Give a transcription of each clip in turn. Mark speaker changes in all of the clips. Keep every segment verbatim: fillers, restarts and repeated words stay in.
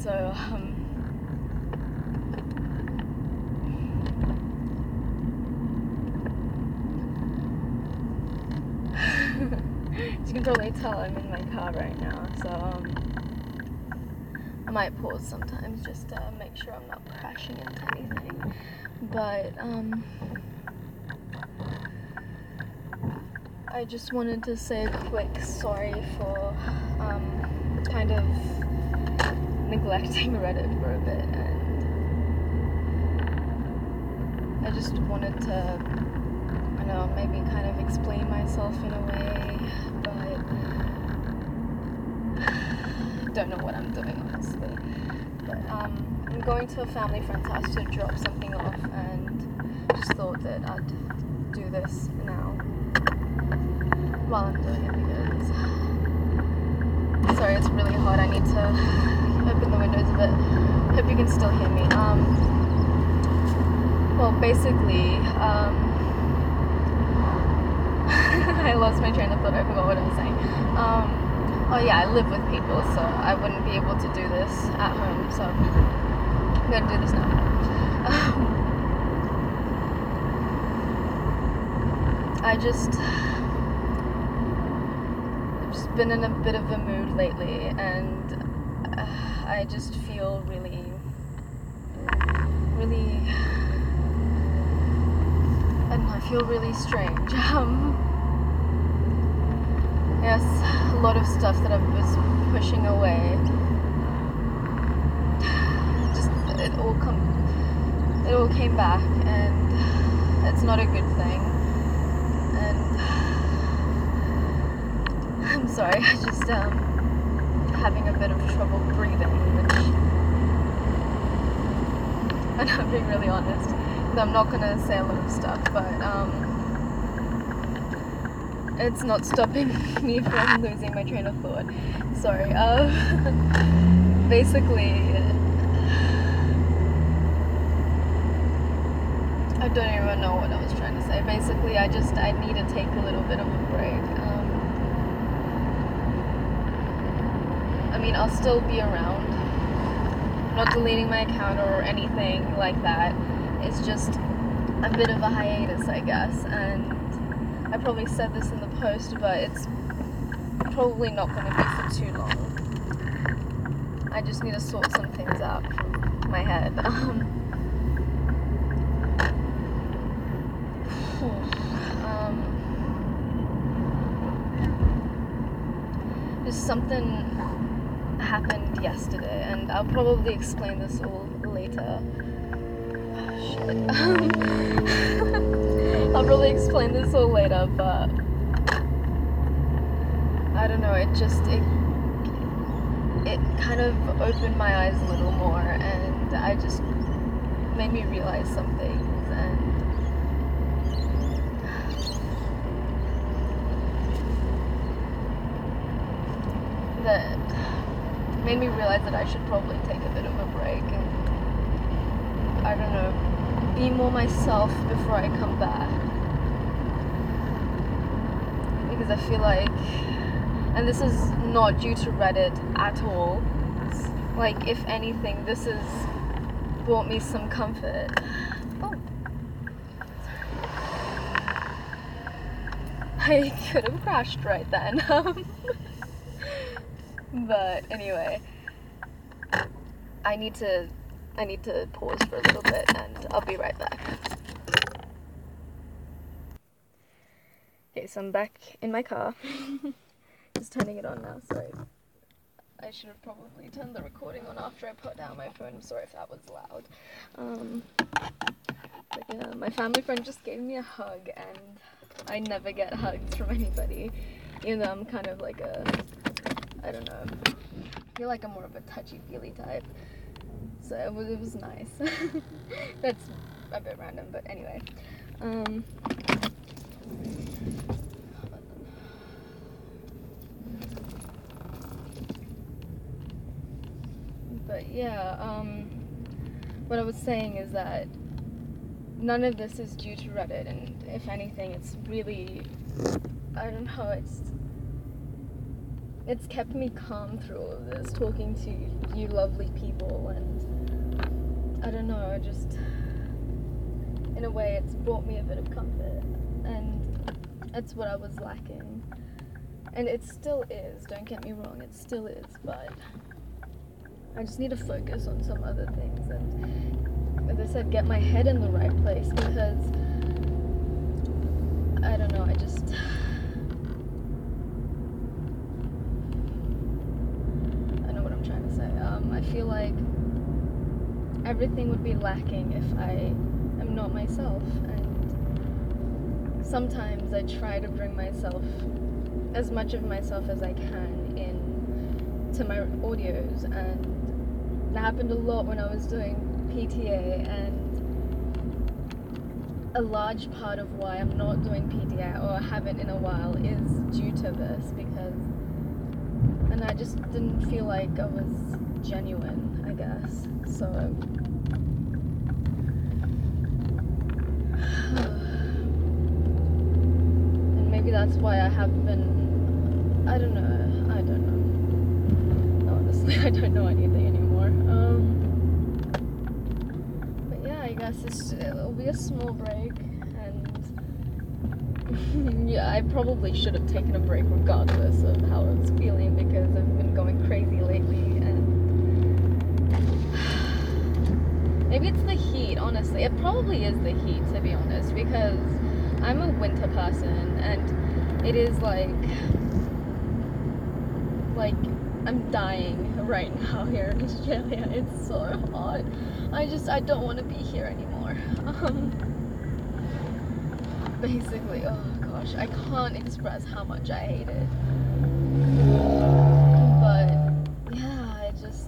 Speaker 1: so um as you can probably tell, I'm in my car right now, so um I might pause sometimes just to make sure I'm not crashing into anything. But um I just wanted to say a quick sorry for um kind of neglecting Reddit for a bit, and I just wanted to, I know, maybe kind of explain myself in a way, but don't know what I'm doing, honestly. But um, I'm going to a family friend's house to drop something off, and just thought that I'd do this now while I'm doing it, because sorry, it's really hot. I need to open the windows a bit. Hope you can still hear me. Um, well, basically, um, I lost my train of thought. I forgot what I was saying. Um, oh yeah, I live with people, so I wouldn't be able to do this at home. So I'm gonna do this now. Um, I just. been in a bit of a mood lately, and uh, I just feel really really I don't know, I feel really strange. um yes, a lot of stuff that I was pushing away, just it all come it all came back, and it's not a good thing. And I'm sorry, I just um having a bit of trouble breathing, which and I'm being really honest. I'm not gonna say a lot of stuff, but um it's not stopping me from losing my train of thought. Sorry. Uh, basically, I don't even know what I was trying to say. Basically, I just I need to take a little bit of a break. Um, I mean, I'll still be around. I'm not deleting my account or anything like that. It's just a bit of a hiatus, I guess. And I probably said this in the post, but it's probably not going to be for too long. I just need to sort some things out from my head. Um, um, just something happened yesterday, and I'll probably explain this all later. Oh, shit. I'll probably explain this all later, but I don't know, it just, it, it kind of opened my eyes a little more, and I just made me realize some things, and that made me realize that I should probably take a bit of a break and, I don't know, be more myself before I come back. Because I feel like, and this is not due to Reddit at all, it's like, if anything, this has brought me some comfort. Oh. I could have crashed right then. But anyway, I need to I need to pause for a little bit, and I'll be right back. Okay, so I'm back in my car. Just turning it on now, sorry. I should have probably turned the recording on after I put down my phone. I'm sorry if that was loud. Um, but yeah, my family friend just gave me a hug, and I never get hugs from anybody. Even though I'm kind of like a, I don't know, I feel like I'm more of a touchy-feely type. So it was, it was nice. That's a bit random, but anyway. Um, but yeah, um, what I was saying is that none of this is due to Reddit, and if anything, it's really, I don't know, it's, it's kept me calm through all of this, talking to you lovely people, and I don't know, just in a way it's brought me a bit of comfort, and it's what I was lacking. And it still is, don't get me wrong, it still is, but I just need to focus on some other things and, as I said, get my head in the right place, because I don't know, I just I know what I'm trying to say. Um, I feel like everything would be lacking if I am not myself, and sometimes I try to bring myself, as much of myself as I can, in to my audios, and that happened a lot when I was doing P T A, and a large part of why I'm not doing P T A, or haven't in a while, is due to this, because, and I just didn't feel like I was genuine, I guess, so and maybe that's why I have been, I don't know, I don't know, honestly, I don't know anything anymore. Um, but yeah, I guess it's, it'll be a small break, and yeah, I probably should have taken a break regardless of how I was feeling, because I've been going crazy lately, and maybe it's the heat, honestly. It probably is the heat, to be honest, because I'm a winter person, and it is like, like, I'm dying right now here in Australia. It's so hot. I just, I don't want to be here anymore. Um, basically, oh gosh, I can't express how much I hate it. But, yeah, I just...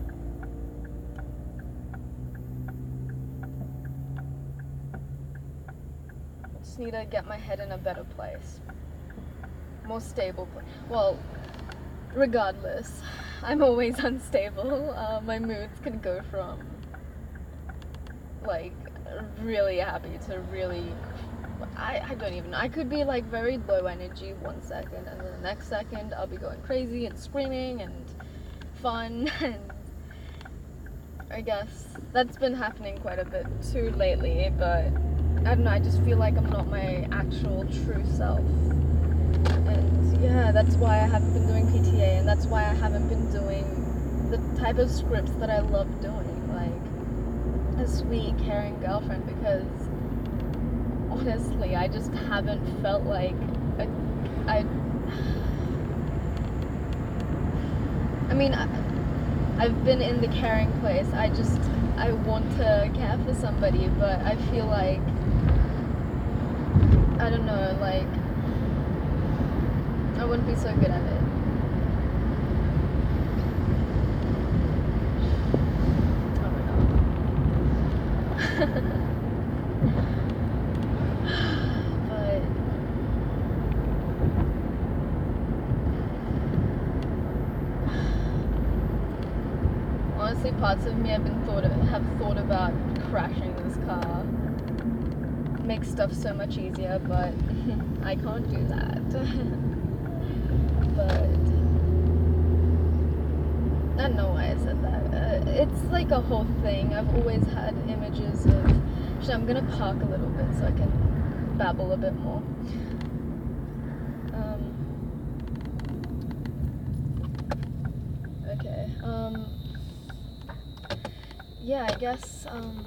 Speaker 1: just need to get my head in a better place. More stable place. Well, regardless, I'm always unstable. Uh, my moods can go from, like, really happy to really... I, I don't even know. I could be, like, very low energy one second, and then the next second I'll be going crazy and screaming and fun, and I guess that's been happening quite a bit too lately, but I don't know, I just feel like I'm not my actual true self. And yeah, that's why I haven't been doing P T A, and that's why I haven't been doing the type of scripts that I love doing, like a sweet, caring girlfriend, because honestly, I just haven't felt like I, I, I mean, I, I've been in the caring place. I just, I want to care for somebody, but I feel like, I don't know, like, I wouldn't be so good at it. I don't know. But honestly, parts of me have been thought of, have thought about crashing this car. Makes stuff so much easier, but I can't do that. But I don't know why I said that. Uh, it's like a whole thing. I've always had images of... Actually, I'm gonna park a little bit so I can babble a bit more. Um, okay. Um, yeah, I guess, um,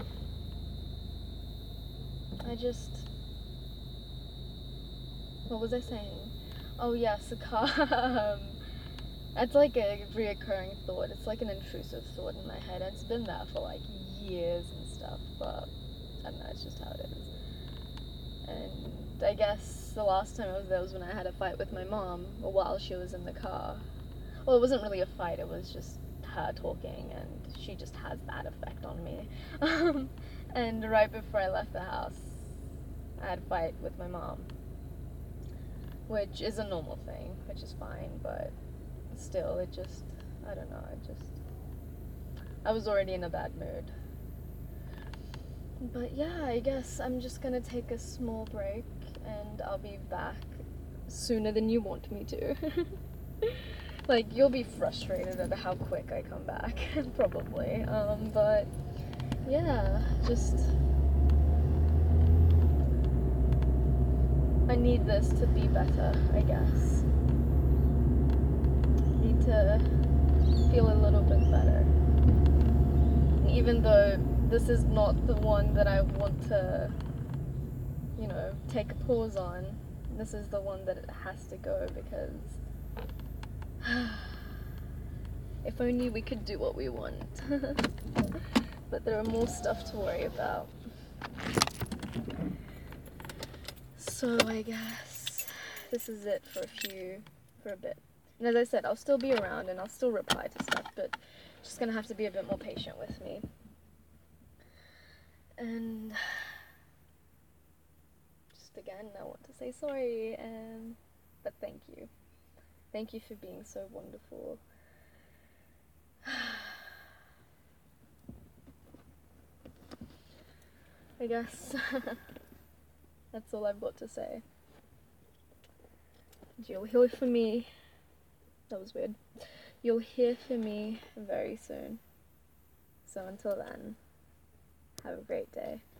Speaker 1: I just... What was I saying? Oh yes, a car. um, It's like a reoccurring thought. It's like an intrusive thought in my head. It's been there for like years and stuff, but I don't know, it's just how it is. And I guess the last time I was there was when I had a fight with my mom while she was in the car. Well, it wasn't really a fight, it was just her talking, and she just has that effect on me. And right before I left the house, I had a fight with my mom, which is a normal thing, which is fine, but still, it just, I don't know, it just, I was already in a bad mood. But yeah, I guess I'm just gonna take a small break, and I'll be back sooner than you want me to. Like, you'll be frustrated at how quick I come back, probably. Um, but yeah, just I need this to be better, I guess. Need to feel a little bit better. And even though this is not the one that I want to, you know, take a pause on, this is the one that it has to go, because if only we could do what we want. But there are more stuff to worry about. So I guess this is it for a few, for a bit. And as I said, I'll still be around and I'll still reply to stuff, but just gonna have to be a bit more patient with me. And just again, I want to say sorry, and but thank you. Thank you for being so wonderful. I guess that's all I've got to say. You'll hear from me. That was weird. You'll hear from me very soon. So until then, have a great day.